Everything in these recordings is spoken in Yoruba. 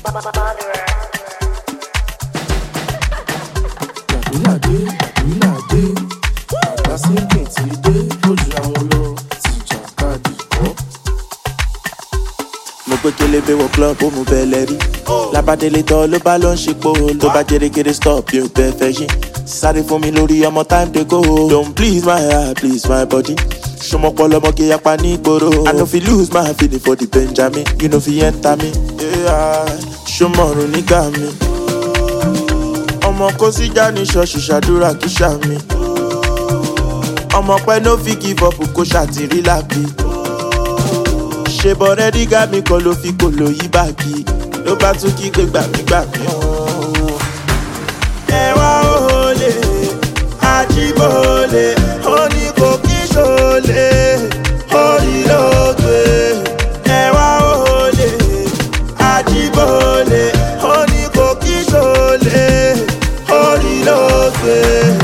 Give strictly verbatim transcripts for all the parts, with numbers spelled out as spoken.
Làdúlàdé, làdúlàdé, àgbà sínkì ti dé, lójú àwọn lọ, ti jàkadì kọ́. Mo gbé kélébé wọ club ó mú bẹ́lẹ̀ rí. Lábàdélé tọ́ ló bá lọ ń ṣepò. Tó bá jẹ́rẹ́gẹ́rẹ́ stop bí o bẹ́ fẹ́ yín. Sáré fún mi lórí ọmọ time dey go. Don't please my heart, please my body. Ṣọmọ pọlọmọge yapa ní ìgboro. I no fit lose my feeling for the Benjamin. You no fit enter me. Ṣọmọ ọ̀run nígà mi. Ọmọ kò sí já ní ṣọ́ọ̀ṣì ṣàdúrà kí ṣá mi. Ọmọ pẹ́ no fit give up kó ṣàtìrí lábí. Ṣé bọ̀rẹ́ dígá mi kan ló fi kò lóyí báàgì. Ló bá tún kí gbé gbàmígbàmí. Ẹ wá olè, Ajíbólé, ó ní kò kí ṣolè, orí ló gbé. Ẹ wá olè, Ajíbólé, ó ní kò kí ṣolè, orí ló gbé.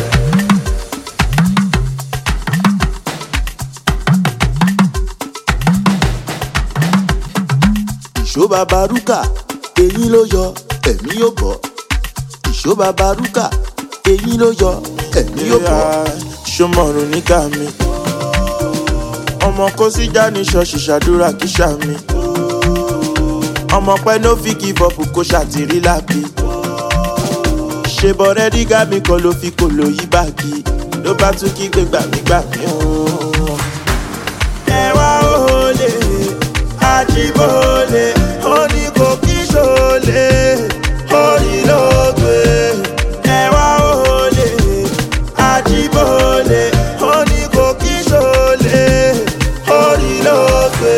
Ìṣó bàbá rúkà, eyín ló yọ, ẹ̀mí yóò bọ̀. Ìṣó bàbá rúkà, eyín ló yọ, ẹ̀mí yóò bọ̀. Ṣọmọrùn nígà mi. Ọmọ kò sí já ní ṣọ́ọ̀ṣì ṣàdúrà kí ṣá mi. Ọmọ pẹ́ no fit give up kó ṣàtìrí lábí. Ṣé bọ̀rẹ́ dígá mi kan ló fi kò lóyí báàgì. Ló bá tún kí gbé gbàmígbàmí. Ẹ wá olè, Ajíbólé, ó ní kò kí ṣolè, orí ló gbé. Ẹ wá olè, Ajíbólé, ó ní kò kí ṣolè, orí ló gbé.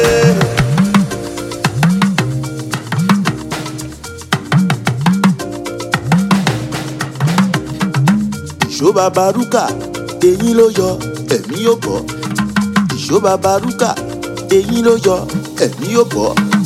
Ìṣó bàbá rúkà, eyín ló yọ, ẹ̀mí yóò bọ̀. Ìṣó bàbá rúkà, eyín ló yọ, ẹ̀mí yóò bọ̀.